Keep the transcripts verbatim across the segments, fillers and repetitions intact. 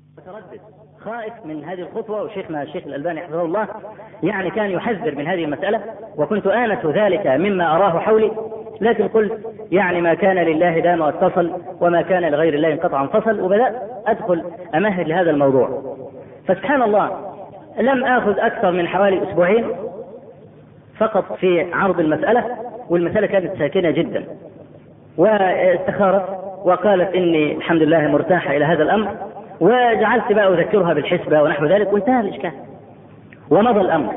متردد خائف من هذه الخطوة، وشيخنا الشيخ الألباني حفظه الله يعني كان يحذر من هذه المسألة، وكنت آنس ذلك مما أراه حولي، لكن قلت يعني ما كان لله دام واتصل، وما كان لغير الله انقطع انفصل، وبدأت أدخل أمهد لهذا الموضوع. فسبحان الله لم آخذ أكثر من حوالي أسبوعين فقط في عرض المسألة، والمسألة كانت ساكنة جدا، واستخارت وقالت إني الحمد لله مرتاحة إلى هذا الأمر، وجعلت بقى أذكرها بالحسبة ونحو ذلك، وانتهى الإشكال ومضى الأمر.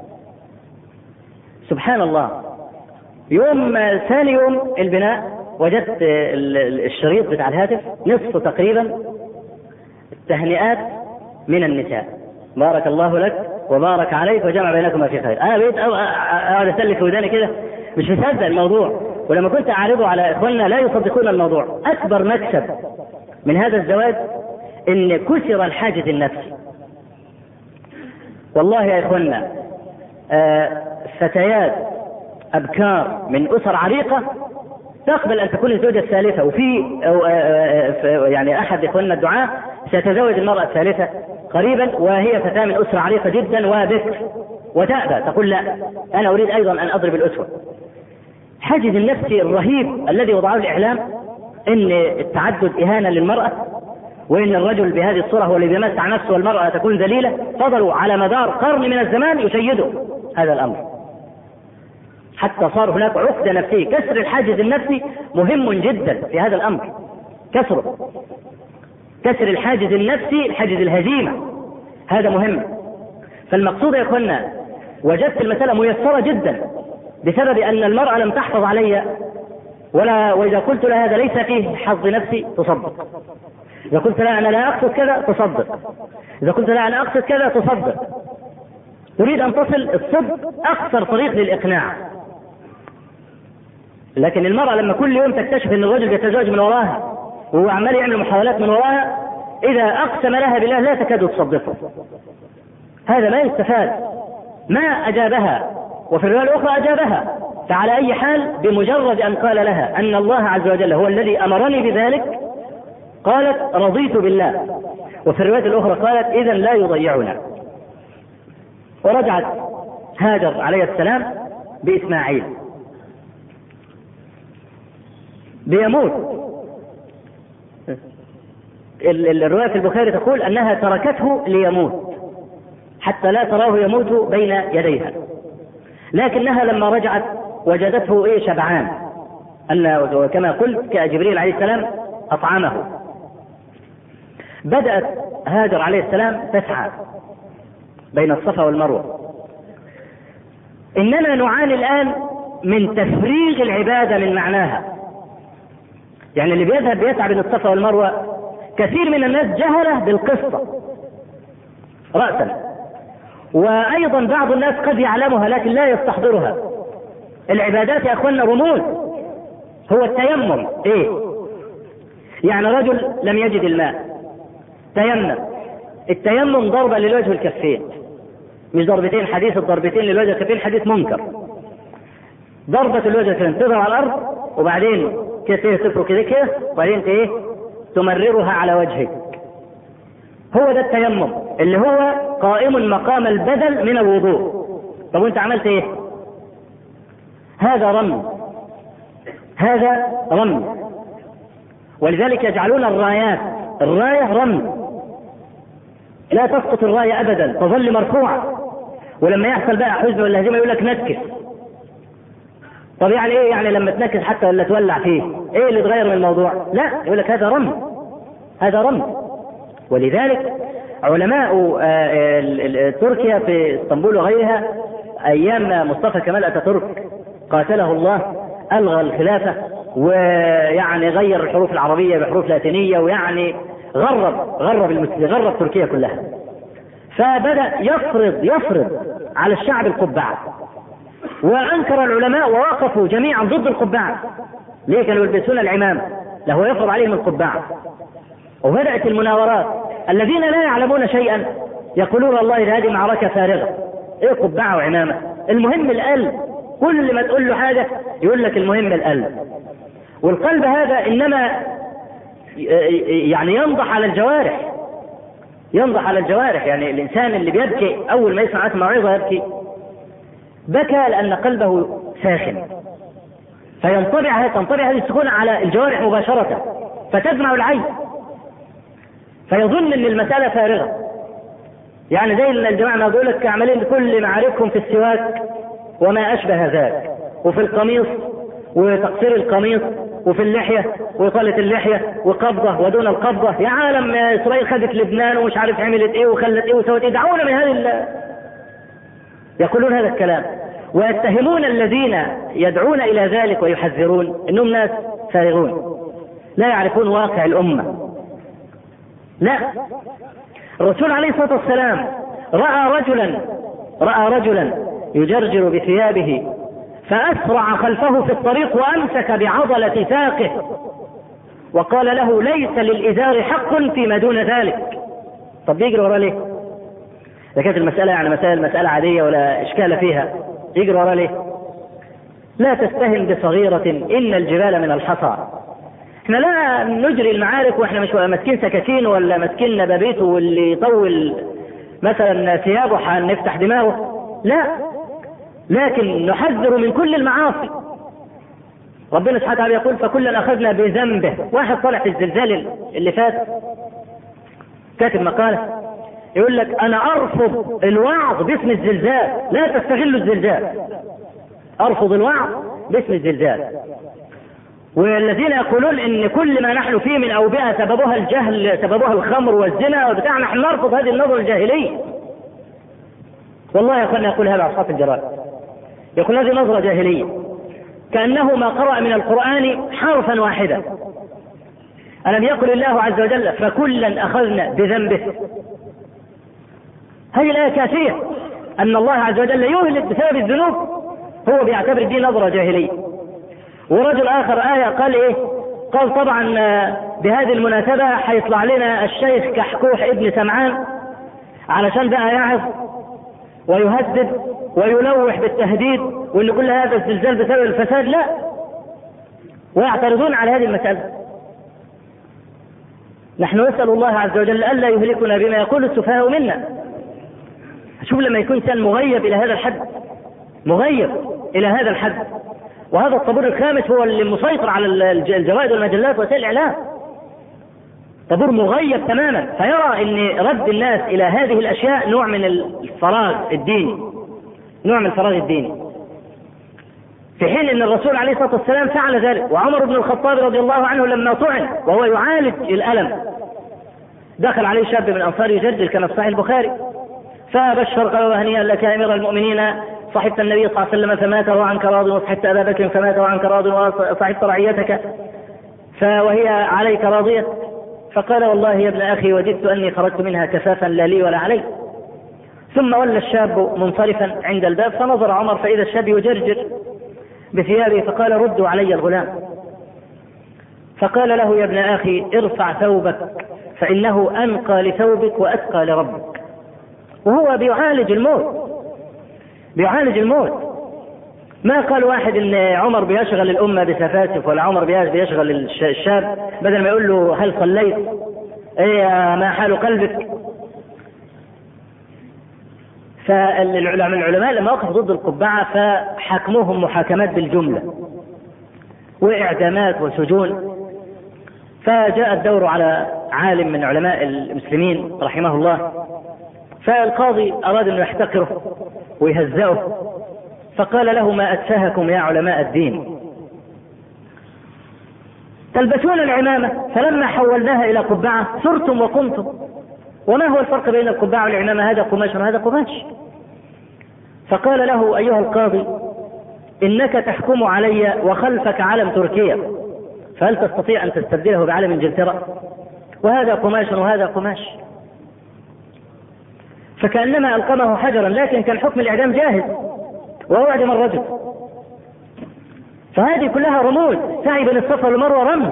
سبحان الله يوم ثاني يوم البناء وجدت الشريط بتاع الهاتف نصف تقريبا التهنئات من النساء، بارك الله لك وبارك عليك وجمع بينكما في خير. أنا بقيت أقعد أسلك في وداني كده مش مصدق الموضوع، ولما كنت أعرضه على إخواننا لا يصدقون الموضوع. أكبر مكسب من هذا الزواج إن كسر الحاجز النفسي. والله يا إخواننا آه فتيات أبكار من أسر عريقة تقبل أن تكون الزوجة الثالثة، وفي آه آه يعني أحد إخواننا الدعاة سيتزوج المرأة الثالثة قريبا، وهي فتاة من أسرة عريقة جدا وبكر، وتأبى تقول لا أنا أريد أيضا أن أضرب الأسوة. حاجز النفسي الرهيب الذي وضعه الإعلام إن التعدد إهانة للمرأة، وإن الرجل بهذه الصورة هو الذي يمتع نفسه والمرأة تكون ذليلة، فضلوا على مدار قرن من الزمان يشيدوا هذا الأمر، حتى صار هناك عقدة نفسية. كسر الحاجز النفسي مهم جدا في هذا الأمر، كسره كسر الحاجز النفسي، الحاجز الهزيمة، هذا مهم. فالمقصود يا أخوانا وجدت المسألة ميسرة جدا بسبب أن المرأة لم تحفظ علي ولا، وإذا قلت لها هذا ليس فيه حظ نفسي تصدق، إذا قلت لها أنا لا أقصد كذا تصدق، إذا قلت لها أنا أقصد كذا تصدق. تريد أن تصل الصدق أقصر طريق للإقناع. لكن المرأة لما كل يوم تكتشف أن الرجل يتزوج من وراها وهو عمال يعمل محاولات من وراها، إذا أقسم لها بالله لا تكاد تصدقه. هذا ما يستفاد. ما أجابها، وفي الرواية الأخرى أجابها. فعلى أي حال بمجرد أن قال لها أن الله عز وجل هو الذي أمرني بذلك قالت رضيت بالله، وفي الرواية الأخرى قالت إذن لا يضيعنا. ورجعت هاجر عليه السلام بإسماعيل بيموت. الرواية في البخاري تقول أنها تركته ليموت حتى لا تراه يموت بين يديها، لكنها لما رجعت وجدته إيه شبعان، أن كما قلت كجبريل عليه السلام أطعمه. بدأت هاجر عليه السلام تسعى بين الصفا والمروة. إننا نعاني الآن من تفريغ العبادة من معناها. يعني اللي بيذهب بيسعى بين الصفا والمروة كثير من الناس جهله بالقصة رأسا، وأيضا بعض الناس قد يعلمها لكن لا يستحضرها. العبادات يا أخوانا رموز. هو التيمم إيه؟ يعني رجل لم يجد الماء تيمم. التيمم ضربة للوجه الكفين، مش ضربتين. حديث الضربتين للوجه الكفين حديث منكر. ضربة الوجه الكفين تضرب على الأرض وبعدين كده تفرك كده كده وبعدين ايه تمررها على وجهك. هو ده التيمم اللي هو قائم مقام البدل من الوضوء. طب وانت عملت ايه؟ هذا رمي، هذا رمي. ولذلك يجعلون الرايات الراية رمي، لا تسقط الراية ابدا، تظل مرفوعة. ولما يحصل بقى حزن ولا هزيمة يقول لك نكس. طب يعني ايه يعني لما تنكس حتى ولا تولع فيه؟ ايه اللي تغير من الموضوع؟ لا، يقول لك هذا رمي، هذا رمي. ولذلك علماء تركيا في اسطنبول وغيرها ايام مصطفى كمال اتاتورك قاتله الله الغى الخلافة، ويعني غير الحروف العربية بحروف لاتينية، ويعني غرب غرب المسلمين، غرب تركيا كلها. فبدأ يفرض يفرض على الشعب القبعة، وأنكر العلماء ووقفوا جميعا ضد القبعة. ليه؟ كانوا يلبسون العمام، له يفرض عليهم القبعة. وبدأت المناورات. الذين لا يعلمون شيئا يقولون والله هذه معركة فارغة، ايه قبعة وعمامة، المهم القلب. كل ما تقول له حاجة يقول لك المهم القلب. والقلب هذا إنما يعني ينضح على الجوارح. ينضح على الجوارح. يعني الإنسان اللي بيبكي أول ما يسمع موعظة يبكي، بكى لأن قلبه ساخن، فينطبع تنطبع هذه السكون على الجوارح مباشرة، فتدمع العين، فيظن أن المسألة فارغة. يعني زي الجماعة ما يقول لك عملين كل معارفهم في السواك وما أشبه ذلك، وفي القميص وتقصير القميص، وفي اللحية وإطالة اللحية، وقبضة ودون القبضة. يا عالم إسرائيل خدت لبنان ومش عارف عملت إيه وخلت إيه وسوت إيه، دعونا من هذه ال... يقولون هذا الكلام ويتهمون الذين يدعون إلى ذلك ويحذرون إنهم ناس فارغون لا يعرفون واقع الأمة. لا، الرسول عليه الصلاة والسلام رأى رجلا رأى رجلا يجرجر بثيابه فأسرع خلفه في الطريق وأمسك بعضلة ساقه وقال له ليس للإزار حق فيما دون ذلك. طب يجري ورا ليه؟ إذا كانت المسألة يعني مسألة مسألة عادية ولا إشكال فيها، يجري ورا ليه؟ لا تستهن بصغيرة إن الجبال من الحصى. احنا لا نجري المعارك واحنا مش ماسكين سكاكين ولا ماسكين نبابيته واللي يطول مثلا ثيابه حنفتح دماغه، لا، لكن نحذر من كل المعاصي. ربنا سبحانه وتعالى يقول فكلا أخذنا بذنبه. واحد طلع في الزلزال اللي فات كاتب مقالة يقول لك أنا أرفض الوعظ باسم الزلزال، لا تستغلوا الزلزال، أرفض الوعظ باسم الزلزال. والذين يقولون إن كل ما نحن فيه من أوبئة سببها الجهل، سببها الخمر والزنا وبتاع، نحن نرفض هذه النظرة الجاهلية. والله يا أخوانا يقول هذا أصحاب الجرائد، يقول هذه نظرة جاهلية، كأنه ما قرأ من القرآن حرفا واحدا. ألم يقل الله عز وجل فكلا أخذنا بذنبه؟ هذه الآية كافية أن الله عز وجل يهلك بسبب الذنوب. هو بيعتبر دي نظرة جاهلية. ورجل آخر آية قال إيه؟ قال طبعا بهذه المناسبة حيطلع لنا الشيخ كحكوح ابن سمعان علشان بقى يعظ ويهدد ويلوح بالتهديد وإن كل هذا الزلزال بسبب الفساد. لا، ويعترضون على هذه المسألة. نحن نسأل الله عز وجل ألا يهلكنا بما يقول السفهاء منا. شوف لما يكون إنسان مغيب إلى هذا الحد، مغيب إلى هذا الحد، وهذا الطابور الخامس هو اللي مسيطر على الجوائد والمجلات وسائل الإعلام، طابور مغيب تماما، فيرى أن رد الناس إلى هذه الأشياء نوع من الفراغ الديني، نوع من الفراغ الديني، في حين أن الرسول عليه الصلاة والسلام فعل ذلك. وعمر بن الخطاب رضي الله عنه لما طعن وهو يعالج الألم دخل عليه شاب من أنصار يجدل كما في صحيح البخاري، فبشر قال هنيئا لك يا أمير المؤمنين، صحبت النبي صلى الله عليه وسلم فمات وعنك راض، وصحبت أبا بكر فمات وعنك راض، وصحبت رعيتك وهي عليك راضية. فقال والله يا ابن أخي وجدت أني خرجت منها كفافا لا لي ولا علي. ثم ولى الشاب منصرفا عند الباب، فنظر عمر فإذا الشاب يجرجر بثيابه، فقال ردوا علي الغلام. فقال له يا ابن أخي ارفع ثوبك فإنه أنقى لثوبك وأتقى لربك. وهو بيعالج الموت، بيعالج الموت. ما قال واحد ان عمر بيشغل الامه بسفاسف، ولا عمر بيشغل الشاب بدل ما يقول له هل صليت، ايه ما حال قلبك. فالعلماء لما وقفوا ضد القبعه فحكموهم محاكمات بالجمله واعدامات وسجون. فجاء الدور على عالم من علماء المسلمين رحمه الله، فالقاضي أراد أن يحتقره ويهزأه، فقال له ما أتفهكم يا علماء الدين، تلبسون العمامة فلما حولناها إلى قبعة سرتم وقمتم، وما هو الفرق بين القبعة والعمامة؟ هذا قماش وهذا قماش. فقال له أيها القاضي إنك تحكم علي وخلفك علم تركيا، فهل تستطيع أن تستبدله بعلم إنجلترا؟ وهذا قماش وهذا قماش. فكأنما ألقمه حجرا، لكن كان حكم الإعدام جاهز وهو أعدم الرجل. فهذه كلها رموز. سعي بين الصفا والمروة رمز،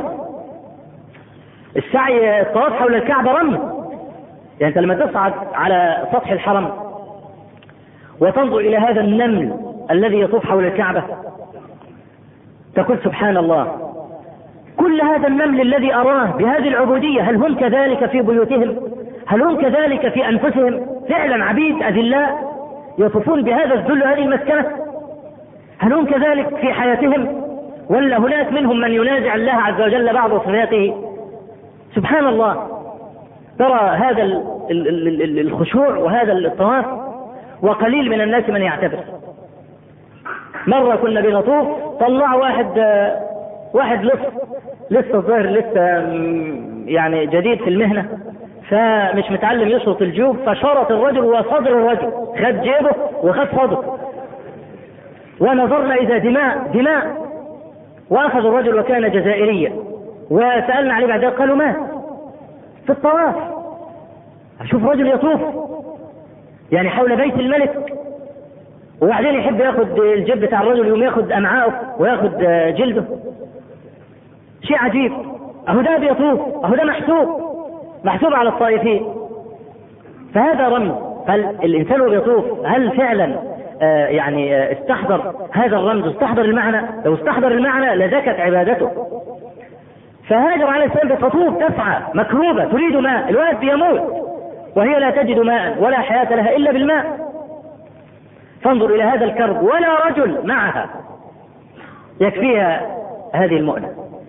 السعي الطواف حول الكعبة رمز. يعني أنت لما تصعد على سطح الحرم وتنظر إلى هذا النمل الذي يطوف حول الكعبة تقول سبحان الله، كل هذا النمل الذي أراه بهذه العبودية هل هم كذلك في بيوتهم؟ هل هم كذلك في أنفسهم فعلا عبيد أذلاء يطوفون بهذا الذل هذه المسكنة؟ هل هم كذلك في حياتهم، ولا هناك منهم من ينازع الله عز وجل بعض صفاته؟ سبحان الله. ترى هذا الخشوع وهذا الطواف، وقليل من الناس من يعتبر. مرة كنا بنطوف، طلع واحد واحد لسه لسه الظاهر لسه يعني جديد في المهنة، فمش متعلم يشرط الجوب، فشرط الرجل وصدر الرجل، خد جيبه وخد صدره، ونظرنا إذا دماء دماء، وأخذ الرجل وكان جزائريا، وسألنا عليه بعد ذلك قالوا مات في الطواف. شوف رجل يطوف يعني حول بيت الملك، وبعدين يحب ياخد الجيب بتاع الرجل، يوم ياخد أمعاءه وياخد جلده. شيء عجيب. أهو ده بيطوف، أهو ده محسوب محسوب على الطائفين. فهذا رمز. فالإنسان وهو بيطوف هل فعلا آه يعني آه استحضر هذا الرمز، استحضر المعنى؟ لو استحضر المعنى لزكت عبادته. فهاجر عليه السلام بتطوف تسعى مكروبة تريد ماء، الولد بيموت وهي لا تجد ماء ولا حياة لها إلا بالماء. فانظر إلى هذا الكرب، ولا رجل معها يكفيها هذه المؤنة.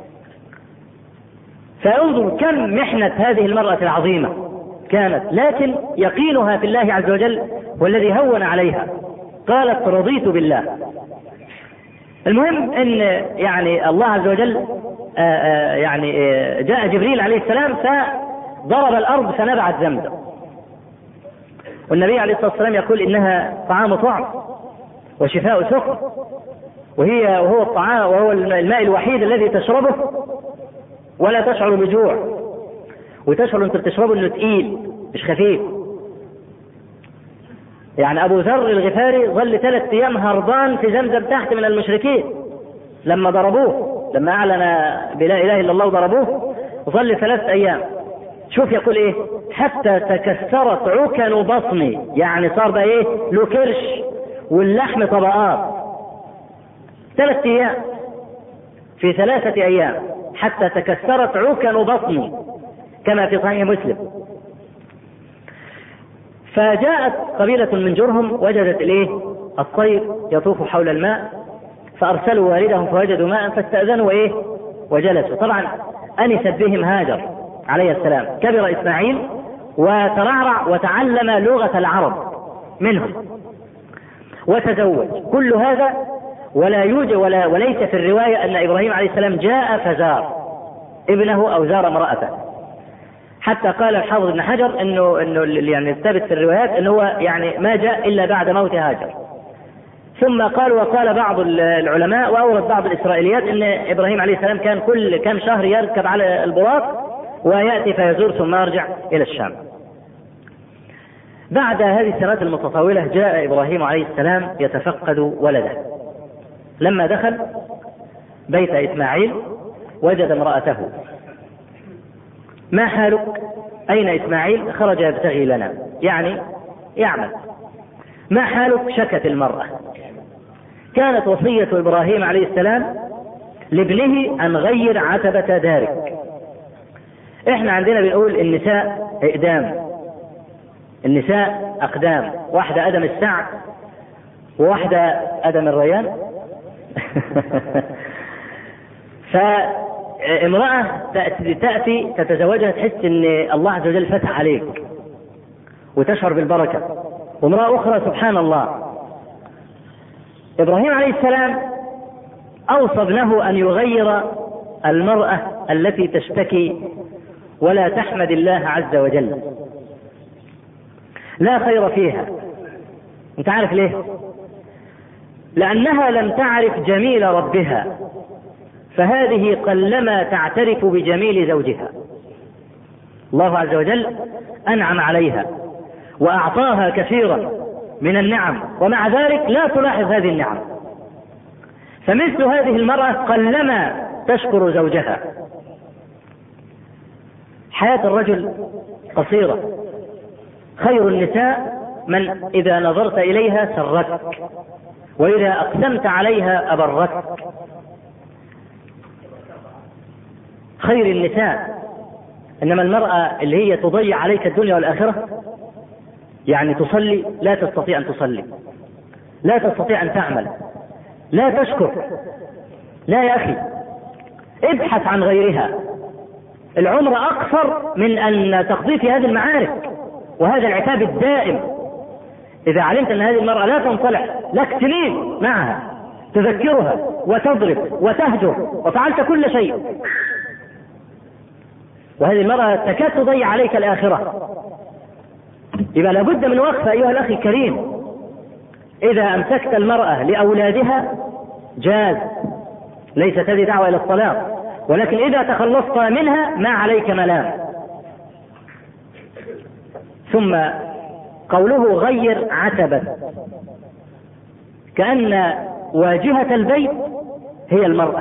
فانظر كم محنة هذه المرأة العظيمة كانت، لكن يقينها في الله عز وجل والذي هون عليها. قالت رضيت بالله. المهم ان يعني الله عز وجل آآ آآ يعني جاء جبريل عليه السلام فضرب الارض فنبعت زمزم، والنبي عليه الصلاة والسلام يقول انها طعام طعم وشفاء سقم، وهي وهو الطعام وهو الماء الوحيد الذي تشربه ولا تشعر بجوع، وتشعر انت بتشربه انه تقيل مش خفيف. يعني ابو ذر الغفاري ظل ثلاث ايام هربان في زمزم تحت من المشركين لما ضربوه، لما اعلن بلا اله الا الله ضربوه، وظل ثلاث ايام. شوف يقول ايه؟ حتى تكسرت عكن بطني، يعني صار بقى ايه له كرش واللحم طبقات. ثلاث ايام في ثلاثة ايام حتى تكسرت عكن بطني كما في صحيح مسلم. فجاءت قبيلة من جرهم وجدت الايه الطير يطوف حول الماء، فارسلوا والدهم فوجدوا ماء فاستأذنوا وايه وجلسوا. طبعا انست بهم هاجر عليه السلام، كبر اسماعيل وترعرع وتعلم لغة العرب منهم وتزوج. كل هذا ولا يوجد ولا وليس في الرواية ان ابراهيم عليه السلام جاء فزار ابنه او زار امرأته، حتى قال الحافظ ابن حجر انه انه يعني الثابت في الروايات انه هو يعني ما جاء الا بعد موت هاجر. ثم قال وقال بعض العلماء واورد بعض الاسرائيليات ان ابراهيم عليه السلام كان كل كم شهر يركب على البراق وياتي فيزور ثم يرجع الى الشام. بعد هذه السنوات المتطاولة جاء ابراهيم عليه السلام يتفقد ولده. لما دخل بيت اسماعيل وجد امرأته. ما حالك؟ أين إسماعيل؟ خرج يبتغي لنا، يعني يعمل. ما حالك؟ شكت المرأة. كانت وصية إبراهيم عليه السلام لابنه أن غير عتبة دارك. إحنا عندنا بنقول النساء إقدام، النساء أقدام، واحدة أدم السعد وواحدة أدم الريان. ف امرأة تأتي تتزوجها تحس ان الله عز وجل فتح عليك وتشعر بالبركة، وامرأة اخرى سبحان الله. ابراهيم عليه السلام اوصى ابنه ان يغير المرأة التي تشتكي ولا تحمد الله عز وجل، لا خير فيها. انت عارف ليه؟ لانها لم تعرف جميل ربها، فهذه قلما تعترف بجميل زوجها. الله عز وجل أنعم عليها وأعطاها كثيرا من النعم، ومع ذلك لا تلاحظ هذه النعم. فمثل هذه المرأة قلما تشكر زوجها. حياة الرجل قصيرة. خير النساء من إذا نظرت إليها سرتك، وإذا أقسمت عليها أبرتك. خير النساء إنما المرأة اللي هي تضيع عليك الدنيا والآخرة، يعني تصلي لا تستطيع أن تصلي، لا تستطيع أن تعمل، لا تشكر، لا يا أخي، ابحث عن غيرها. العمر أقصر من أن تقضي في هذه المعارك وهذا العتاب الدائم. إذا علمت أن هذه المرأة لا تنصلح لك سنين معها، تذكرها وتضرب وتهجر وفعلت كل شيء، وهذه المرأة تكاد تضيع عليك الآخرة، يبقى لابد من وقفة أيها الأخي الكريم. إذا أمسكت المرأة لأولادها جاز، ليست هذه دعوة إلى الصلاة، ولكن إذا تخلصت منها ما عليك ملام. ثم قوله غير عتبة، كأن واجهة البيت هي المرأة،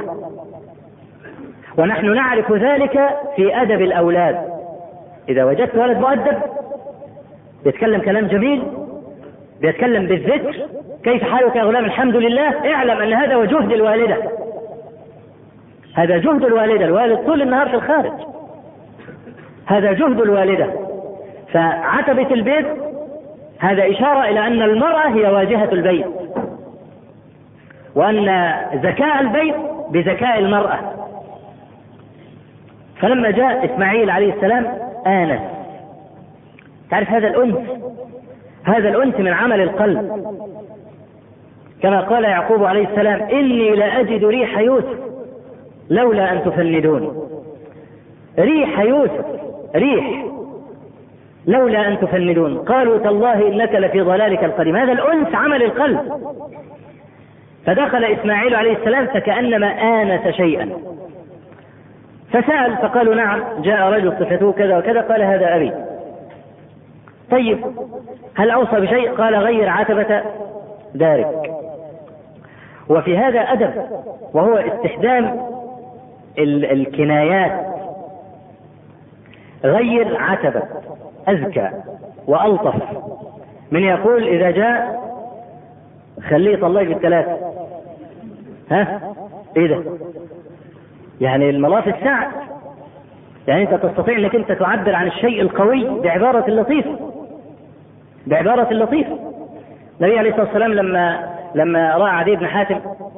ونحن نعرف ذلك في أدب الأولاد. إذا وجدت ولد مؤدب بيتكلم كلام جميل، بيتكلم بالذكر، كيف حالك يا غلام، الحمد لله، اعلم أن هذا وجهد الوالدة، هذا جهد الوالدة. الوالد طول النهار في الخارج، هذا جهد الوالدة. فعتبة البيت هذا إشارة إلى أن المرأة هي واجهة البيت، وأن ذكاء البيت بذكاء المرأة. فلما جاء إسماعيل عليه السلام آنس. تعرف هذا الأنس، هذا الأنس من عمل القلب، كما قال يعقوب عليه السلام: إني لأجد ريح يوسف لولا أن تفندون. ريح يوسف، ريح، لولا أن تفندون. قالوا تالله إنك لفي ضلالك القديم. هذا الأنس عمل القلب. فدخل إسماعيل عليه السلام فكأنما آنس شيئا، فسأل فقالوا نعم جاء رجل صفته كذا وكذا، قال هذا أبي. طيب هل أوصى بشيء؟ قال غير عتبة دارك. وفي هذا أدب، وهو استخدام الكنايات. غير عتبة أذكى وألطف من يقول إذا جاء خليه يطلق بالثلاثة. ها إيه ده؟ يعني الملاف الساعة، يعني أنت تستطيع أنك أنت تعبر عن الشيء القوي بعبارة لطيفة، بعبارة لطيفة. النبي عليه الصلاة والسلام لما لما رأى عدي بن حاتم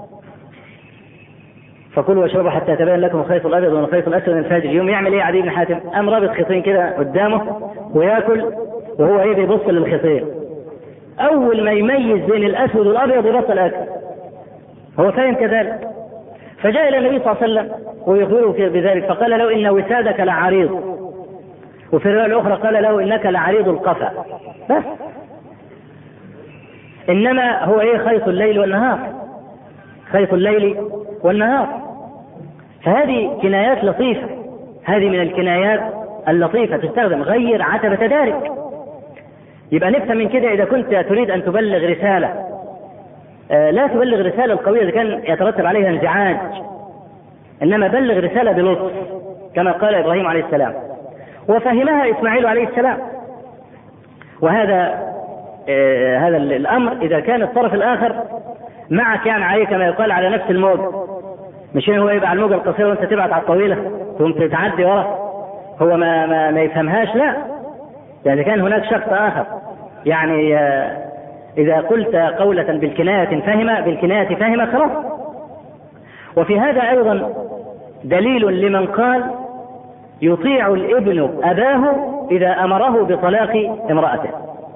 فكلوا واشربوا حتى يتبين لكم الخيط الأبيض من الخيط الأسود من الفجر، يوم يعمل إيه عدي بن حاتم؟ قام رابط خيطين كده قدامه ويأكل وهو إيه بيبص للخيطين. أول ما يميز بين الأسود والأبيض يبطل أكل، هو فاهم كذلك. فجاء إلى النبي صلى الله عليه وسلم ويخبره بذلك، فقال له إن وسادك لعريض، وفي الرواية الأخرى قال له إنك لعريض القفا. بس إنما هو إيه؟ خيط الليل والنهار، خيط الليل والنهار. فهذه كنايات لطيفة، هذه من الكنايات اللطيفة تستخدم. غير عتبة دارك. يبقى نفهم من كده إذا كنت تريد أن تبلغ رسالة، آه لا تبلغ رسالة القوية إذا كان يترتب عليها انزعاج، إنما بلغ رسالة بلطف كما قال إبراهيم عليه السلام، وفهمها إسماعيل عليه السلام. وهذا آه هذا الأمر إذا كان الطرف الآخر معك يعني عليه كما يقال على نفس الموج، مش هو يبقى على الموجة القصيرة وأنت تبعت على الطويلة ثم تتعدي ورا، هو ما, ما, ما يفهمهاش. لا، يعني كان هناك شخص آخر يعني آه إذا قلت قولة بالكناية فهم، بالكناية فهم خلاص. وفي هذا أيضا دليل لمن قال يطيع الابن أباه إذا أمره بطلاق امرأته.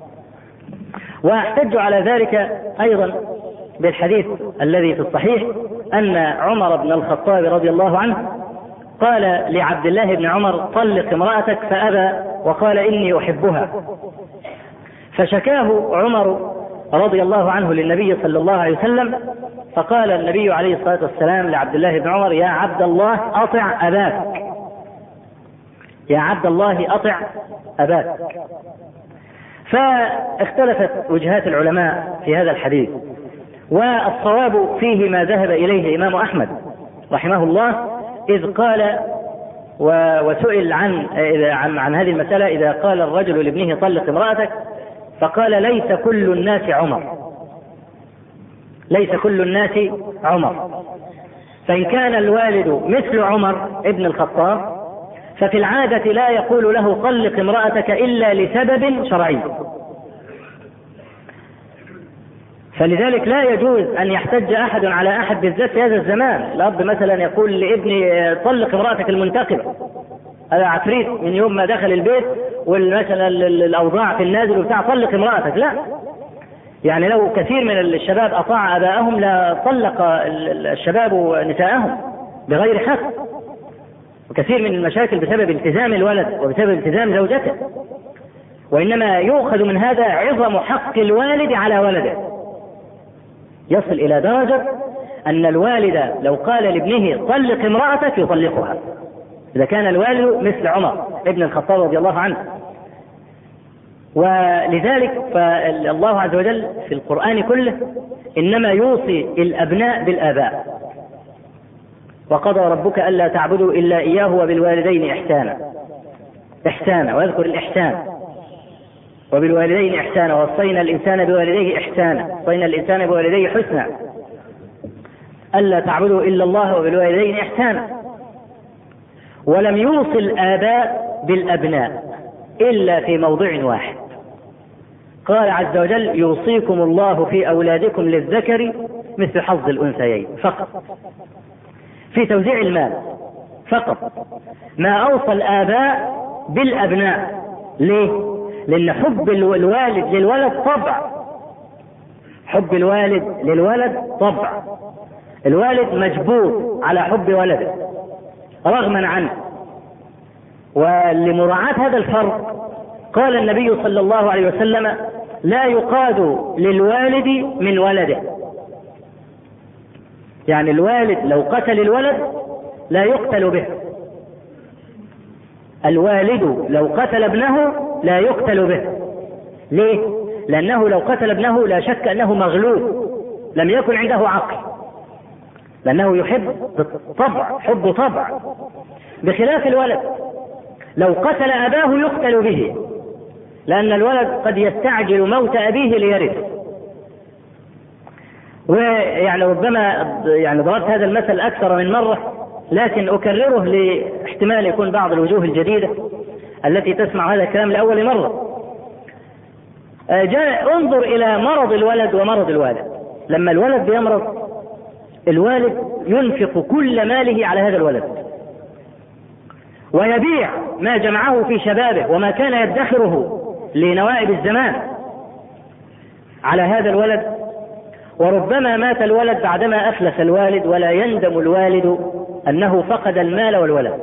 واحتج على ذلك أيضا بالحديث الذي في الصحيح أن عمر بن الخطاب رضي الله عنه قال لعبد الله بن عمر طلق امرأتك فأبى وقال إني أحبها، فشكاه عمر رضي الله عنه للنبي صلى الله عليه وسلم، فقال النبي عليه الصلاة والسلام لعبد الله بن عمر: يا عبد الله أطع أباك، يا عبد الله أطع أباك. فاختلفت وجهات العلماء في هذا الحديث، والصواب فيه ما ذهب إليه الإمام أحمد رحمه الله، إذ قال وسئل عن عن عن هذه المسألة: إذا قال الرجل لابنه طلق امرأتك، فقال: ليس كل الناس عمر، ليس كل الناس عمر، فإن كان الوالد مثل عمر ابن الخطاب ففي العادة لا يقول له طلق امرأتك إلا لسبب شرعي، فلذلك لا يجوز أن يحتج أحد على أحد بالذات في هذا الزمان. الأب مثلا يقول لابني طلق امرأتك المنتقبة، هذا عفريت من يوم ما دخل البيت والمثلا الأوضاع في النازل وبتاع، طلق امرأتك، لا. يعني لو كثير من الشباب أطاع أباءهم لا طلق الشباب نساءهم بغير حق، وكثير من المشاكل بسبب التزام الولد وبسبب التزام زوجته، وإنما يؤخذ من هذا عظم حق الوالد على ولده، يصل إلى درجة أن الوالد لو قال لابنه طلق امرأتك يطلقها، إذا كان الوالد مثل عمر ابن الخطاب رضي الله عنه. ولذلك فالله عز وجل في القرآن كله إنما يوصي الأبناء بالآباء، وقضى ربك ألا تعبدوا إلا إياه وبالوالدين إحسانا إحسانا ويذكر الإحسان، وبالوالدين إحسانا ووصينا الإنسان بوالديه إحسانا وصينا الإنسان بوالديه حسنا، ألا تعبدوا إلا الله وبالوالدين إحسانا. ولم يوصي الآباء بالأبناء إلا في موضع واحد، قال عز وجل يوصيكم الله في أولادكم للذكر مثل حظ الأنثيين فقط، في توزيع المال فقط، ما أوصى الآباء بالأبناء. ليه؟ لأن حب الوالد للولد طبع، حب الوالد للولد طبع، الوالد مجبور على حب ولده رغما عنه. ولمراعاة هذا الفرق قال النبي صلى الله عليه وسلم لا يقاد للوالد من ولده، يعني الوالد لو قتل الولد لا يقتل به، الوالد لو قتل ابنه لا يقتل به. ليه؟ لأنه لو قتل ابنه لا شك أنه مغلوب، لم يكن عنده عقل، لأنه يحب بالطبع، حب طبع، بخلاف الولد لو قتل أباه يقتل به، لأن الولد قد يستعجل موت أبيه ليرث. ويعني ربما يعني ضربت هذا المثل أكثر من مرة، لكن أكرره لاحتمال يكون بعض الوجوه الجديدة التي تسمع هذا الكلام لأول مرة. جاء انظر إلى مرض الولد ومرض الوالد. لما الولد بيمرض الوالد ينفق كل ماله على هذا الولد، ويبيع ما جمعه في شبابه وما كان يدخره لنوائب الزمان على هذا الولد، وربما مات الولد بعدما أفلس الوالد ولا يندم الوالد أنه فقد المال والولد.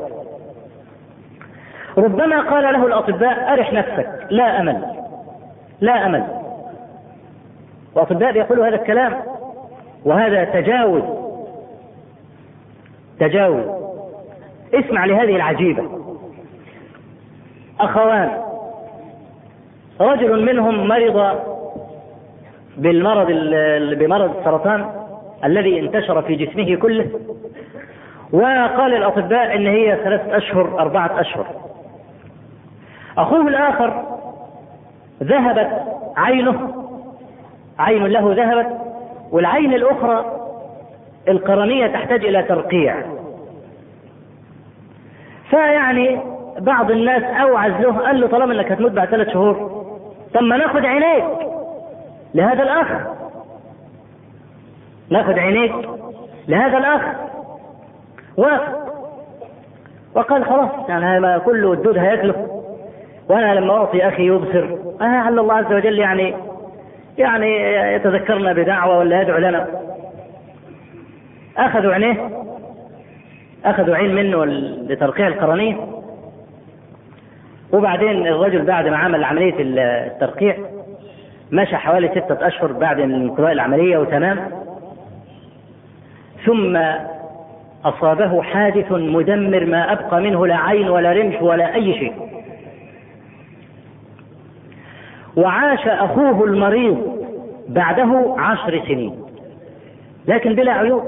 ربما قال له الأطباء أرح نفسك، لا أمل لا أمل، وأطباء يقولوا هذا الكلام، وهذا تجاوز تجاوز. اسمع لهذه العجيبة. أخوان رجل منهم مرض بالمرض بمرض السرطان الذي انتشر في جسمه كله، وقال الأطباء إن هي ثلاثة أشهر أربعة أشهر. أخوه الآخر ذهبت عينه، عين له ذهبت، والعين الأخرى القرنية تحتاج إلى ترقيع. فيعني بعض الناس أوعز له، قال له طالما أنك هتموت بعد ثلاث شهور طب ما ناخد عينيك لهذا الأخ، ناخد عينيك لهذا الأخ. وافق وقال خلاص، يعني ما كله الدود هياكله، وأنا لما أعطي أخي يبصر آه على الله عز وجل يعني يعني يتذكرنا بدعوة ولا يدعو لنا. أخذوا عينيه، أخذوا عين منه لترقيع القرنية. وبعدين الرجل بعد ما عمل عملية الترقيع مشى حوالي ستة أشهر بعد انقضاء العملية وتمام، ثم أصابه حادث مدمر ما أبقى منه لا عين ولا رمش ولا أي شيء. وعاش أخوه المريض بعده عشر سنين لكن بلا عيوب،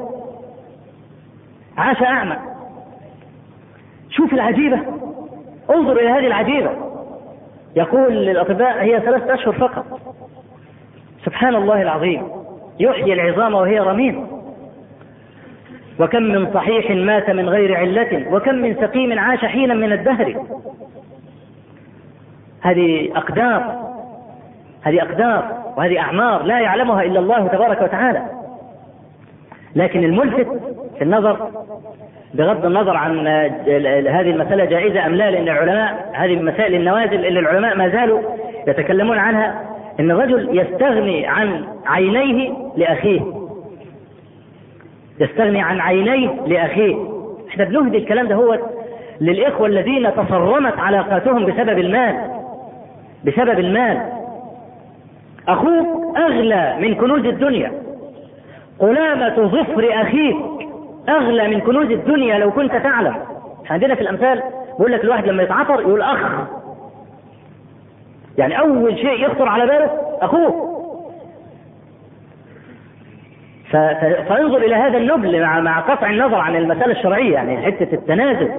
عاش أعمى. شوف العجيبة، انظر إلى هذه العجيبة. يقول للأطباء هي ثلاثة أشهر فقط. سبحان الله العظيم، يحيي العظام وهي رميم. وكم من صحيح مات من غير علة، وكم من سقيم عاش حينا من الدهر. هذه أقدار، هذه أقدار وهذه أعمار لا يعلمها إلا الله تبارك وتعالى. لكن الملفت في النظر، بغض النظر عن هذه المسألة جائزة أم لا، لأن العلماء هذه مسائل النوازل اللي العلماء ما زالوا يتكلمون عنها، إن الرجل يستغني عن عينيه لأخيه، يستغني عن عينيه لأخيه. احنا بنهدي الكلام ده هو للإخوة الذين تصرمت علاقاتهم بسبب المال، بسبب المال. أخوك أغلى من كنوز الدنيا، قلامة ظفر أخيك أغلى من كنوز الدنيا لو كنت تعلم. عندنا في الأمثال بقول لك الواحد لما يتعطر يقول أخ، يعني أول شيء يخطر على باله أخوه. فانظر إلى هذا النبل مع مع قطع النظر عن المسألة الشرعية، يعني حتة التنازل.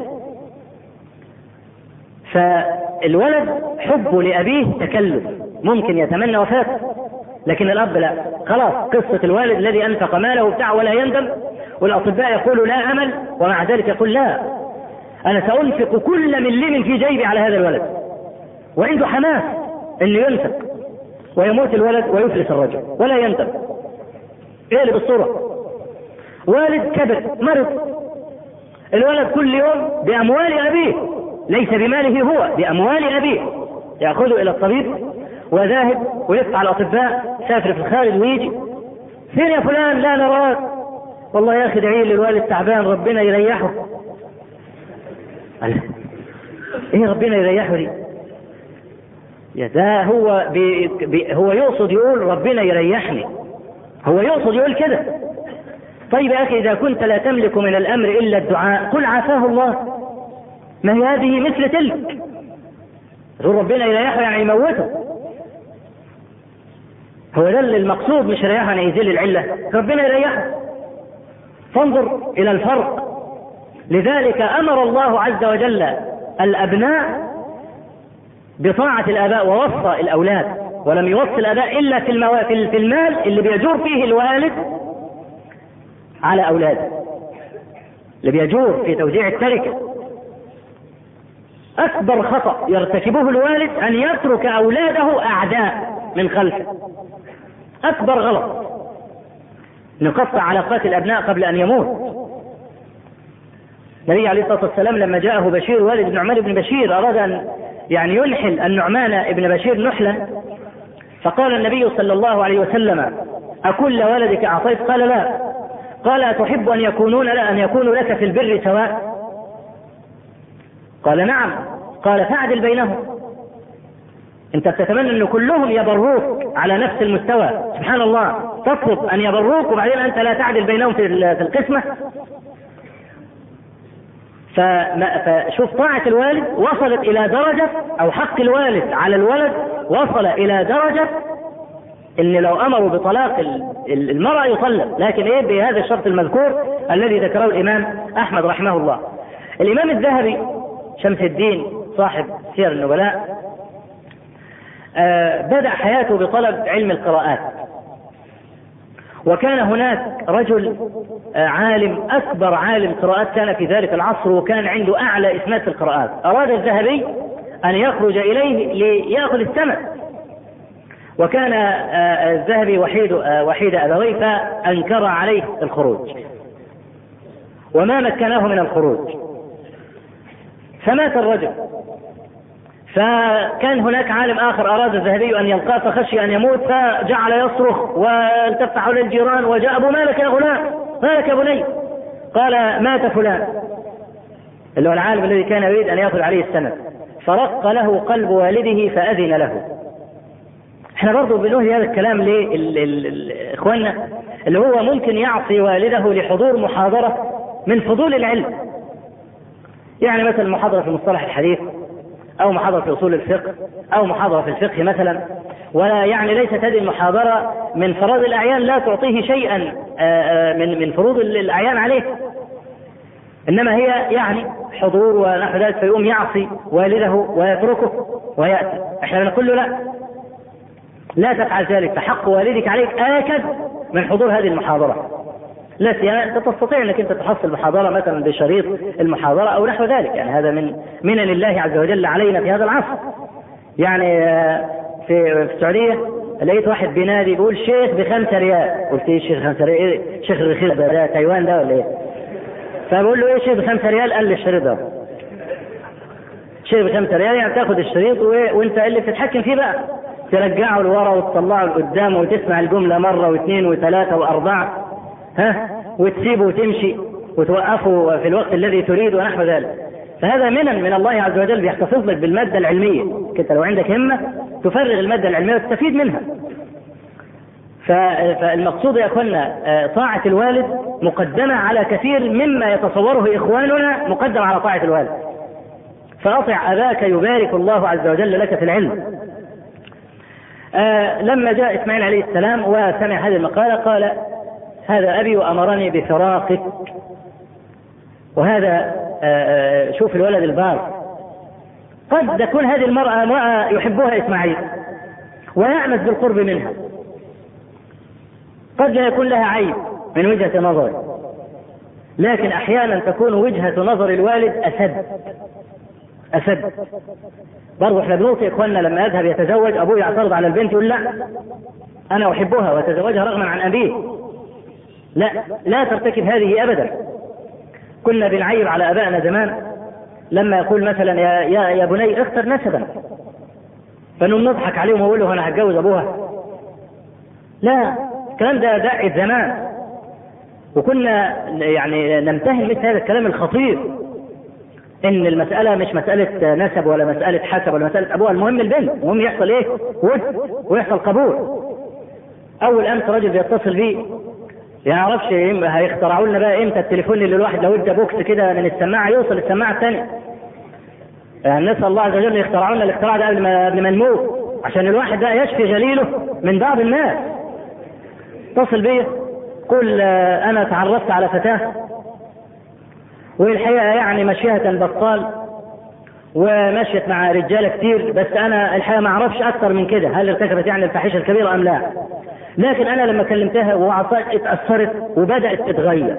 فالولد حبه لأبيه تكلف، ممكن يتمنى وفاته، لكن الأب لا، خلاص قصة الوالد الذي أنفق ماله بتاعه ولا يندم، والأطباء يقولوا لا أمل، ومع ذلك يقول لا، أنا سأنفق كل مليم في جيبي على هذا الولد، وعنده حماس أنه ينفق، ويموت الولد ويفلس الرجل ولا يندم. اقلب الصورة، والد كبر مرض، الولد كل يوم بأموال أبيه، ليس بماله هو، بأموال أبيه، يأخذه إلى الطبيب وذاهب ويدفع الأطباء، سافر في الخارج ويجي، فين يا فلان؟ لا نراك. والله يا أخي دعي للوالد تعبان ربنا يريحه. إيه ربنا يريحه لي؟ يا ده هو بي بي هو يقصد يقول ربنا يريحني، هو يقصد يقول كده. طيب يا أخي إذا كنت لا تملك من الأمر إلا الدعاء قل عافاه الله، ما هي هذه مثل تلك. يقول ربنا يريحه يعني يموته، هو ده المقصود، مش ريحه يعني يزيل العلة، ربنا يريحه. فانظر إلى الفرق. لذلك أمر الله عز وجل الأبناء بطاعة الآباء ووصى الأولاد، ولم يوصي الآباء إلا في, المو... في المال اللي بيجور فيه الوالد على أولاده، اللي بيجور في توزيع التركة. أكبر خطأ يرتكبه الوالد أن يترك أولاده أعداء من خلفه، أكبر غلط، نقطع علاقات الأبناء قبل أن يموت. النبي عليه الصلاة والسلام لما جاءه بشير والد النعمان بن بشير أراد أن يعني ينحل النعمان بن بشير نحلا، فقال النبي صلى الله عليه وسلم أكل ولدك أعطيت؟ قال لا. قال أتحب أن يكونون لا أن يكونوا لك في البر سواء؟ قال نعم. قال فاعدل بينهم، انت بتتمنى ان كلهم يبروك على نفس المستوى، سبحان الله، تطلب ان يبروك وبعدين انت لا تعدل بينهم في القسمة. فشوف طاعة الوالد وصلت الى درجة، او حق الوالد على الولد وصل الى درجة ان لو امروا بطلاق المرأة يطلق، لكن ايه؟ بهذا الشرط المذكور الذي ذكره الامام احمد رحمه الله. الامام الذهبي شمس الدين صاحب سير النبلاء آه بدأ حياته بطلب علم القراءات، وكان هناك رجل آه عالم، أكبر عالم قراءات كان في ذلك العصر، وكان عنده أعلى إسناد في القراءات. أراد الذهبي أن يخرج إليه ليأخذ السمع، وكان آه الذهبي وحيد, آه وحيد أبويه، فأنكر عليه الخروج وما مكنه من الخروج، فمات الرجل. فكان هناك عالم آخر أراد الذهبي أن يلقاه فخشي أن يموت، فجعل يصرخ والتف حول الجيران وجاء أبو مالك يا غلام، مالك يا بني؟ قال مات فلان، اللي هو العالم الذي كان يريد أن يأخذ عليه السند. فرق له قلب والده فأذن له. احنا برضو بنقول هذا الكلام لإخواننا اللي هو ممكن يعصي والده لحضور محاضرة من فضول العلم، يعني مثلا محاضرة في مصطلح الحديث، أو محاضرة في أصول الفقه، أو محاضرة في الفقه مثلا، ولا يعني ليست هذه المحاضرة من فرائض الأعيان، لا تعطيه شيئا من من فروض الأعيان عليه، إنما هي يعني حضور ونحو ذلك، فيقوم يعصي والده ويتركه ويأتي. احنا بنقول له لا، لا تفعل ذلك، فحق والدك عليك آكد من حضور هذه المحاضرة. لا سيما أنت تستطيع أنك أنت تحصل محاضرة مثلا بشريط المحاضرة أو نحو ذلك، يعني هذا من منن الله عز وجل علينا في هذا العصر. يعني في السعودية لقيت واحد بينادي بيقول شيخ بخمسة ريال، قلت ايه شيخ بخمسة ريال؟ ايه شيخ الرخيص ده, ده تايوان ده ولا ايه؟ فبقول له ايه شيخ بخمسة ريال؟ قال لي الشريط ده شيخ بخمسة ريال، يعني تاخد الشريط وانت اللي بتتحكم فيه بقى، ترجعه لورا وتطلعه لقدام وتسمع الجملة مرة واثنين وثلاثة وأربعة، ها، وتسيبه وتمشي وتوقفه في الوقت الذي تريد ونحو ذلك. فهذا منن من الله عز وجل، بيحتفظ لك بالمادة العلمية. كنت لو عندك همة تفرغ المادة العلمية وتستفيد منها. فالمقصود يا أخوانا طاعة الوالد مقدمة على كثير مما يتصوره إخواننا مقدم على طاعة الوالد. فأطع أباك يبارك الله عز وجل لك في العلم. آه لما جاء إسماعيل عليه السلام وسمع هذه المقالة قال هذا أبي وأمرني بفراقك. وهذا آه شوف الولد البار، قد تكون هذه المرأة امرأة يحبها إسماعيل ويأنس بالقرب منها، قد لا يكون لها عيب من وجهة نظر، لكن أحيانا تكون وجهة نظر الوالد أسد أسد. برضو احنا بنوصي إخواننا لما يذهب يتزوج أبوه يعترض على البنت يقول لا أنا أحبها وتزوجها رغما عن أبيه، لا لا ترتكب هذه أبدا. كنا بنعيب على أبائنا زمان لما يقول مثلا يا, يا, يا بني اختر نسبا، فنضحك عليهم ونقول له أنا هتجوز أبوها. لا، الكلام ده دعي زمان، وكنا يعني نمتهن مثل هذا الكلام الخطير، ان المسألة مش مسألة نسب ولا مسألة حسب ولا مسألة ابوها، المهم البنت، المهم يحصل ايه ود ويحصل قبول. اول امس رجل بيتصل بي يعرفش هيخترعوا لنا بقى امتى التليفون اللي الواحد لو ادى بوكس كده من السماعة يوصل السماعة الثانية. يعني نسأل الله عز وجل يخترعوا لنا الاختراع ده قبل ما قبل ما نموت، عشان الواحد ده يشفي غليله من بعض الناس. اتصل بي قل انا تعرفت على فتاة والحقيقة يعني مشيها بطال ومشيت مع رجالة كتير، بس أنا الحقيقة ما أعرفش أكثر من كده هل ارتكبت يعني الفاحشة الكبيرة أم لا، لكن أنا لما كلمتها وعطيت اتأثرت وبدأت تتغير،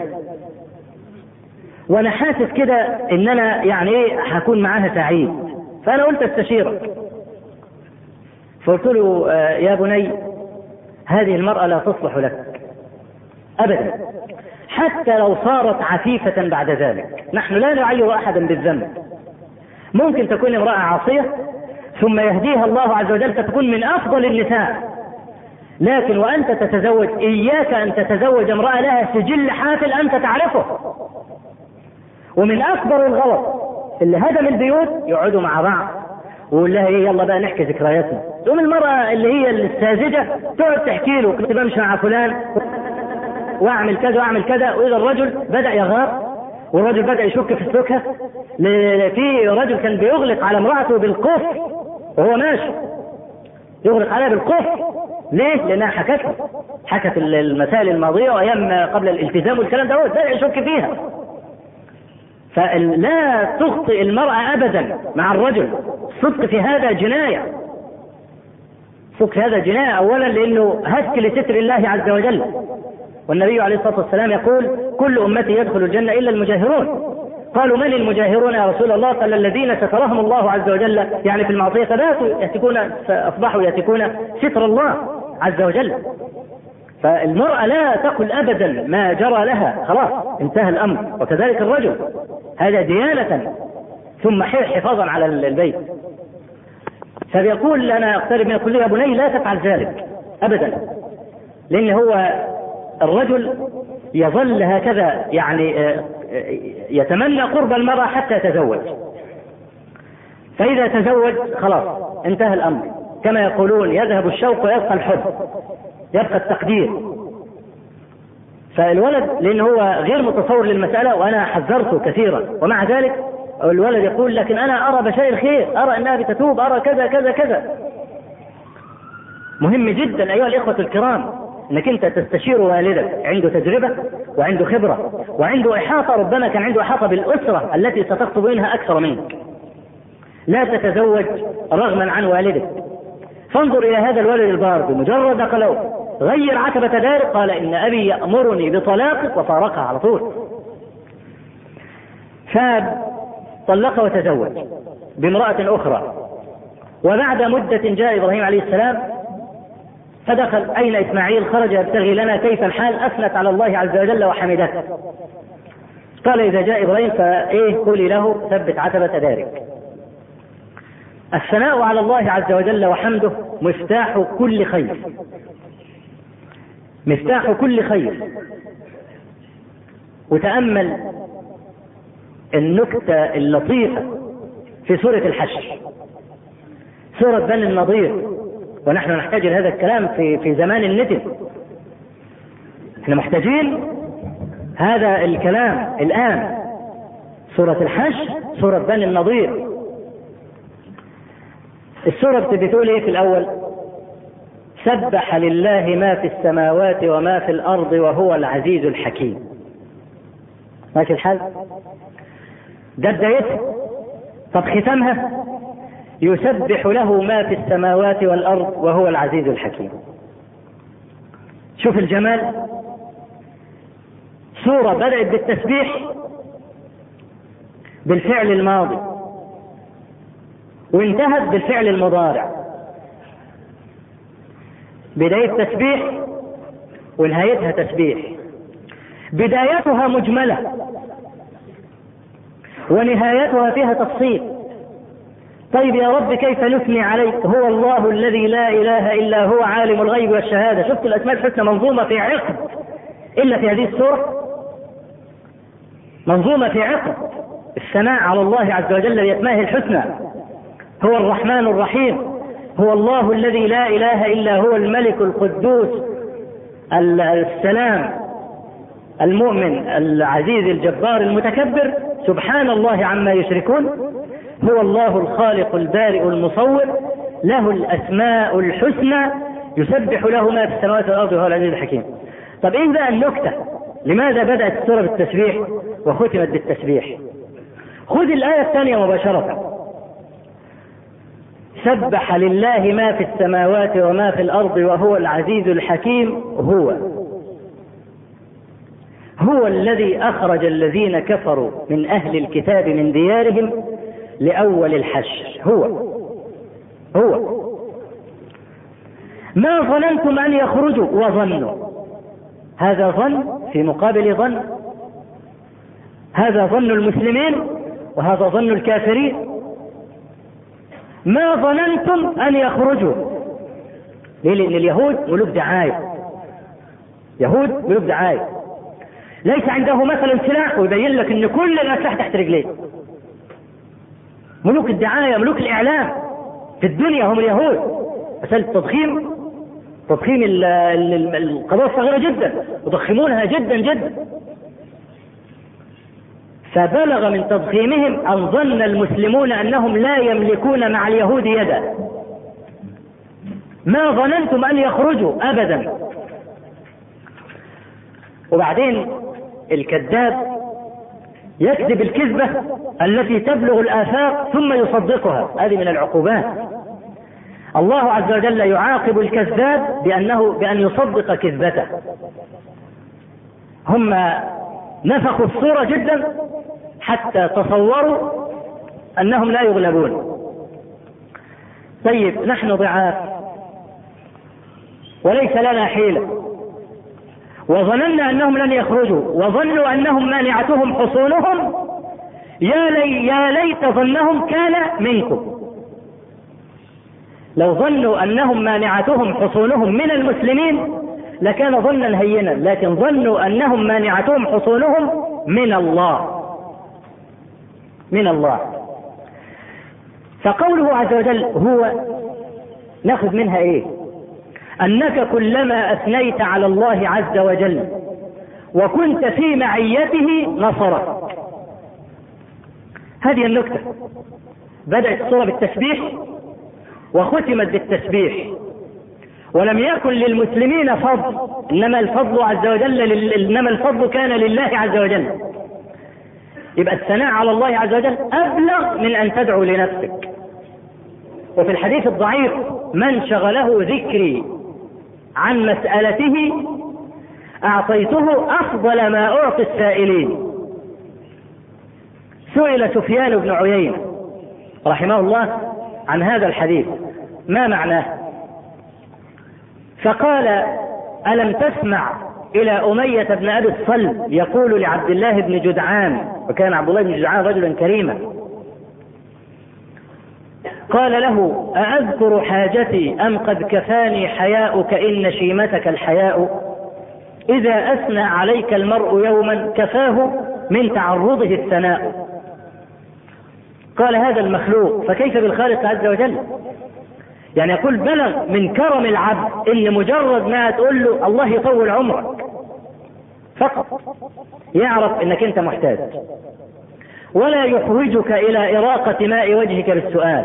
وأنا حاسس كده إن أنا يعني إيه هكون معاها سعيد، فأنا قلت استشيرك. فقلت له يا بني هذه المرأة لا تصلح لك أبدا، حتى لو صارت عفيفة بعد ذلك. نحن لا نعير أحدا بالذنب، ممكن تكون امرأة عاصية ثم يهديها الله عز وجل فتكون من أفضل النساء، لكن وأنت تتزوج إياك أن تتزوج امرأة لها سجل حافل أنت تعرفه. ومن أكبر الغلط اللي هدم البيوت يقعدوا مع بعض ويقول لها إيه يلا بقى نحكي ذكرياتنا، ثم المرأة اللي هي الساذجة تقعد تحكي له كنت بمشي مع فلان واعمل كذا واعمل كذا، واذا الرجل بدأ يغار والرجل بدأ يشك في السكة. في رجل كان بيغلق على امرأته بالقفل وهو ماشي، يغلق عليها بالقفل. ليه؟ لانها حكت حكت المسائل الماضية وايام قبل الالتزام والكلام ده، بدأ يشك فيها. فلا تخطئ المرأة ابدا مع الرجل، الصدق في هذا جناية، الصدق في هذا جناية اولا لانه هتك لستر الله عز وجل، والنبي عليه الصلاة والسلام يقول كل أمتي يدخل الجنة إلا المجاهرون. قالوا من المجاهرون يا رسول الله؟ قال الذين سترهم الله عز وجل يعني في المعصية فباتوا يتكون فأصبحوا يتكون ستر الله عز وجل. فالمرأة لا تقل أبدا ما جرى لها، خلاص انتهى الأمر، وكذلك الرجل، هذا ديانة ثم حفاظا على البيت. فبيقول أنا أقترب من كل يا بني لا تفعل ذلك أبدا، لأن هو الرجل يظل هكذا يعني يتمنى قرب المرأة حتى يتزوج، فإذا تزوج خلاص انتهى الأمر، كما يقولون يذهب الشوق ويبقى الحب، يبقى التقدير. فالولد لأنه هو غير متصور للمسألة وأنا حذرته كثيرا، ومع ذلك الولد يقول لكن أنا أرى بشيء الخير، أرى أنها بتتوب، أرى كذا كذا كذا. مهم جدا أيها الإخوة الكرام انك انت تستشير والدك، عنده تجربة وعنده خبرة وعنده احاطة، ربما كان عنده احاطة بالاسرة التي ستخطب منها اكثر منك. لا تتزوج رغما عن والدك. فانظر الى هذا الولد البار بمجرد قالوا غير عتبة دارك. قال إن أبي يأمرني بطلاقك، وفارقها على طول. فطلق وتزوج بامرأة أخرى. وبعد مدة جاء إبراهيم عليه السلام فدخل. أين إسماعيل؟ خرج يبتغي لنا كيف الحال. أثنت على الله عز وجل وحمدته. قال إذا جاء إبراهيم فإيه قولي له ثبت عتبة دارك. الثناء على الله عز وجل وحمده مفتاح كل خير، مفتاح كل خير. وتأمل النكتة اللطيفة في سورة الحشر، سورة بني النضير، ونحن نحتاج لهذا الكلام في في زمان الندم. احنا محتاجين هذا الكلام الآن. سورة الحشر، سورة بني النضير. السورة بتقول ايه في الأول؟ سبح لله ما في السماوات وما في الأرض وهو العزيز الحكيم. ماشي الحال؟ ده بدايتها. طب ختامها؟ يسبح له ما في السماوات والأرض وهو العزيز الحكيم. شوف الجمال. سورة بدأت بالتسبيح بالفعل الماضي وانتهت بالفعل المضارع. بداية تسبيح ونهايتها تسبيح. بدايتها مجملة ونهايتها فيها تفصيل. طيب يا رب كيف نثني عليك؟ هو الله الذي لا إله إلا هو عالم الغيب والشهادة. شفت الأسماء الحسنى منظومة في عقد إلا في هذه السورة؟ منظومة في عقد الثناء على الله عز وجل بأسمائه الحسنى. هو الرحمن الرحيم، هو الله الذي لا إله إلا هو الملك القدوس السلام المؤمن العزيز الجبار المتكبر، سبحان الله عما يشركون. هو الله الخالق البارئ المصور، له الأسماء الحسنى، يسبح له ما في السماوات والأرض وهو العزيز الحكيم. طب إيه بقى النكتة؟ لماذا بدأت السورة بالتسبيح وختمت بالتسبيح؟ خذ الآية الثانية مباشرة. سبح لله ما في السماوات وما في الأرض وهو العزيز الحكيم. هو هو الذي أخرج الذين كفروا من أهل الكتاب من ديارهم لأول الحشر. هو هو ما ظننتم أن يخرجوا وظنوا. هذا ظن في مقابل ظن. هذا ظن المسلمين وهذا ظن الكافرين. ما ظننتم أن يخرجوا. ليه؟ لأن اليهود ملوك دعاية. يهود ملوك دعاية. ليس عنده مثلا سلاح ويبين لك ان كل الأسلحة تحت رجليه. ملوك الدعاية، ملوك الإعلام في الدنيا هم اليهود. مسألة التضخيم، تضخيم القضايا الصغيرة جدا، يضخمونها جدا جدا. فبلغ من تضخيمهم أن ظن المسلمون أنهم لا يملكون مع اليهود يدا. ما ظننتم أن يخرجوا أبدا. وبعدين الكذاب يكذب الكذبة التي تبلغ الآفاق ثم يصدقها. هذه من العقوبات. الله عز وجل يعاقب الكذاب بأنه بأن يصدق كذبته. هم نفخوا الصورة جدا حتى تصوروا أنهم لا يغلبون. طيب نحن ضعاف وليس لنا حيلة، وظننا أنهم لن يخرجوا، وظنوا أنهم مانعتهم حصونهم. يا, لي يا ليت ظنهم كان منكم. لو ظنوا أنهم مانعتهم حصونهم من المسلمين لكان ظنا هينا، لكن ظنوا أنهم مانعتهم حصونهم من الله. من الله. فقوله عز وجل هو، نأخذ منها ايه؟ أنك كلما أثنيت على الله عز وجل وكنت في معيته نصرك. هذه النكتة. بدأت السورة بالتسبيح وختمت بالتسبيح. ولم يكن للمسلمين فضل، إنما الفضل عز وجل إنما الفضل كان لله عز وجل. يبقى الثناء على الله عز وجل أبلغ من أن تدعو لنفسك. وفي الحديث الضعيف من شغله ذكري عن مسألته أعطيته أفضل ما أعطي السائلين. سئل سفيان بن عيينة رحمه الله عن هذا الحديث ما معناه، فقال: ألم تسمع إلى أمية بن أبي الصلب يقول لعبد الله بن جدعان، وكان عبد الله بن جدعان رجلا كريما، قال له: أأذكر حاجتي أم قد كفاني حياؤك إن شيمتك الحياء، إذا أثنى عليك المرء يوما كفاه من تعرضه الثناء. قال: هذا المخلوق فكيف بالخالق عز وجل؟ يعني يقول بلغ من كرم العبد إن مجرد ما تقول له الله يطول عمرك فقط يعرف إنك أنت محتاج، ولا يحوجك إلى إراقة ماء وجهك بالسؤال،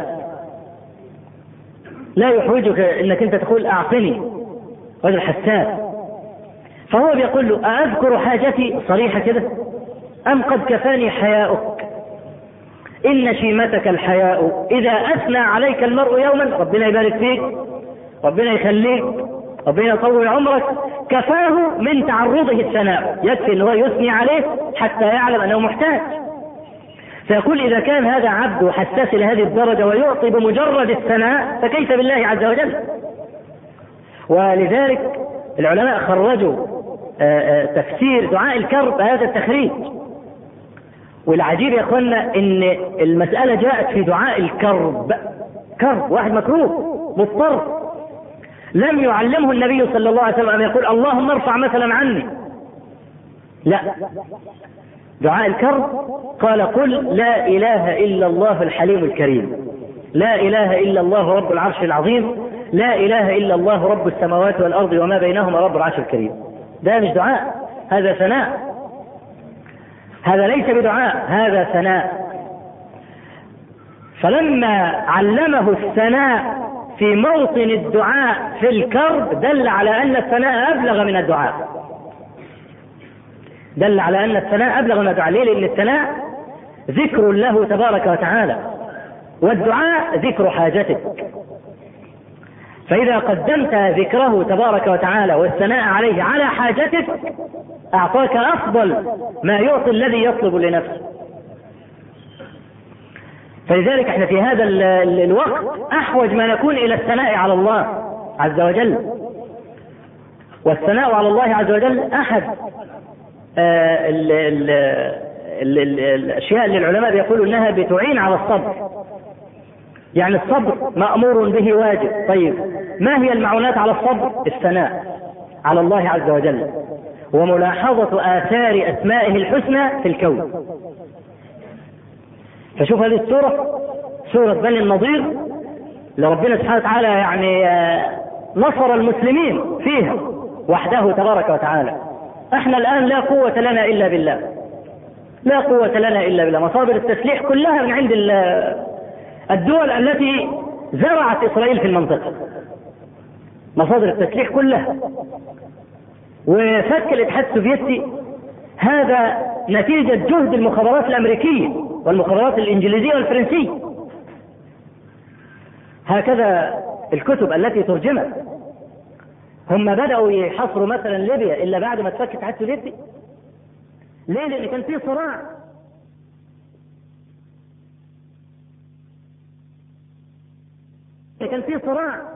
لا يحوجك إنك أنت تقول أعطني، رجل حساس. فهو بيقول له: أأذكر حاجتي صريحة كده أم قد كفاني حياؤك إن شيمتك الحياء، إذا أثنى عليك المرء يوما، ربنا يبارك فيك، ربنا يخليك، ربنا يطول عمرك، كفاه من تعرضه الثناء، يكفي أنه يثني عليه حتى يعلم أنه محتاج. فيقول إذا كان هذا عبد حساس لهذه الدرجة ويعطي بمجرد الثناء فكيف بالله عز وجل؟ ولذلك العلماء خرجوا تفسير دعاء الكرب هذا التخريج. والعجيب يا اخوانا ان المسألة جاءت في دعاء الكرب، كرب واحد مكروب مضطر، لم يعلمه النبي صلى الله عليه وسلم ان يقول اللهم ارفع مثلا عني، لا، دعاء الكرب قال: قل لا اله الا الله الحليم الكريم، لا اله الا الله رب العرش العظيم، لا اله الا الله رب السماوات والارض وما بينهما رب العرش الكريم. ده مش دعاء، هذا ثناء، هذا ليس بدعاء، هذا ثناء. فلما علمه الثناء في موطن الدعاء في الكرب دل على أن الثناء أبلغ من الدعاء، دل على أن الثناء أبلغ من الدعاء. ليه؟ لأن الثناء ذكر له تبارك وتعالى، والدعاء ذكر حاجتك. فإذا قدمت ذكره تبارك وتعالى والثناء عليه على حاجتك أعطاك أفضل ما يعطي الذي يطلب لنفسه. فلذلك احنا في هذا الوقت أحوج ما نكون إلى الثناء على الله عز وجل. والثناء على الله عز وجل أحد آه ال ال ال ال الأشياء اللي العلماء بيقولوا أنها بتعين على الصبر. يعني الصبر مأمور به واجب. طيب ما هي المعونات على الصبر؟ الثناء على الله عز وجل وملاحظة آثار أسمائه الحسنى في الكون. فشوف هذه السورة، سورة بني النضير، لربنا سبحانه وتعالى يعني نصر المسلمين فيها وحده تبارك وتعالى. احنا الآن لا قوة لنا إلا بالله، لا قوة لنا إلا بالله. مصادر التسليح كلها من عند الدول التي زرعت إسرائيل في المنطقة، مصادر التسليح كلها. وفك الاتحاد السوفيتي هذا نتيجة جهد المخابرات الأمريكية والمخابرات الإنجليزية والفرنسية. هكذا الكتب التي ترجمت، هم بدأوا يحصروا مثلا ليبيا إلا بعد ما تفك الاتحاد السوفيتي. ليه؟ لأن كان في صراع، كان في صراع